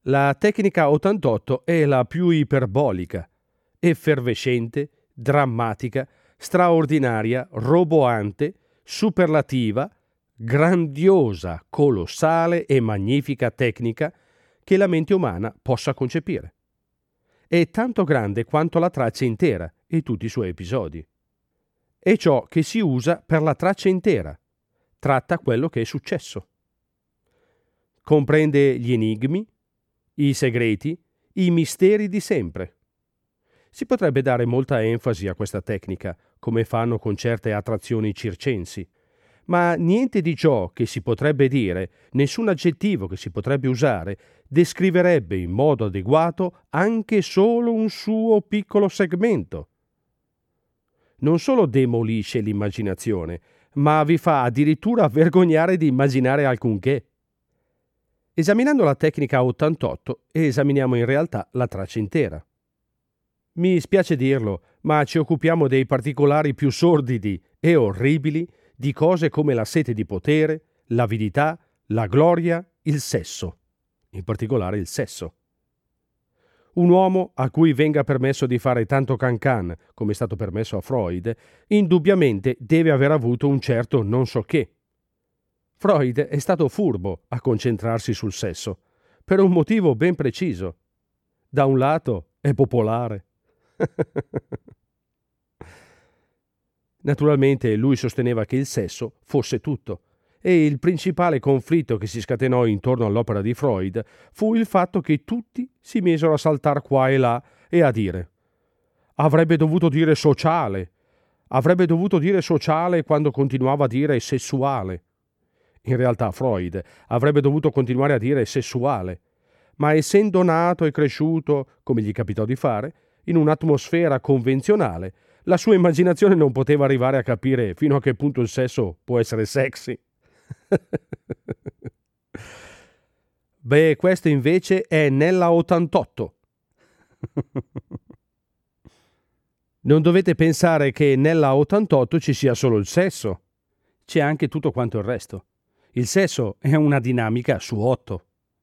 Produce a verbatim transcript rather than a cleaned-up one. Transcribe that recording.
La tecnica ottantotto è la più iperbolica, effervescente, drammatica, straordinaria, roboante, superlativa, grandiosa, colossale e magnifica tecnica che la mente umana possa concepire. È tanto grande quanto la traccia intera e tutti i suoi episodi. È ciò che si usa per la traccia intera. Tratta quello che è successo. Comprende gli enigmi, i segreti, i misteri di sempre. Si potrebbe dare molta enfasi a questa tecnica, come fanno con certe attrazioni circensi, ma niente di ciò che si potrebbe dire, nessun aggettivo che si potrebbe usare, descriverebbe in modo adeguato anche solo un suo piccolo segmento. Non solo demolisce l'immaginazione, ma vi fa addirittura vergognare di immaginare alcunché. Esaminando la tecnica ottantotto, esaminiamo in realtà la traccia intera. Mi spiace dirlo, ma ci occupiamo dei particolari più sordidi e orribili di cose come la sete di potere, l'avidità, la gloria, il sesso, in particolare il sesso. Un uomo a cui venga permesso di fare tanto cancan, come è stato permesso a Freud, indubbiamente deve aver avuto un certo non so che. Freud è stato furbo a concentrarsi sul sesso, per un motivo ben preciso. Da un lato è popolare. Naturalmente lui sosteneva che il sesso fosse tutto, e il principale conflitto che si scatenò intorno all'opera di Freud fu il fatto che tutti si misero a saltar qua e là e a dire: avrebbe dovuto dire sociale, avrebbe dovuto dire sociale quando continuava a dire sessuale. In realtà Freud avrebbe dovuto continuare a dire sessuale, ma essendo nato e cresciuto, come gli capitò di fare, in un'atmosfera convenzionale, la sua immaginazione non poteva arrivare a capire fino a che punto il sesso può essere sexy. Beh, questo invece è nella ottantotto. Non dovete pensare che nella ottantotto ci sia solo il sesso. C'è anche tutto quanto il resto. Il sesso è una dinamica su otto.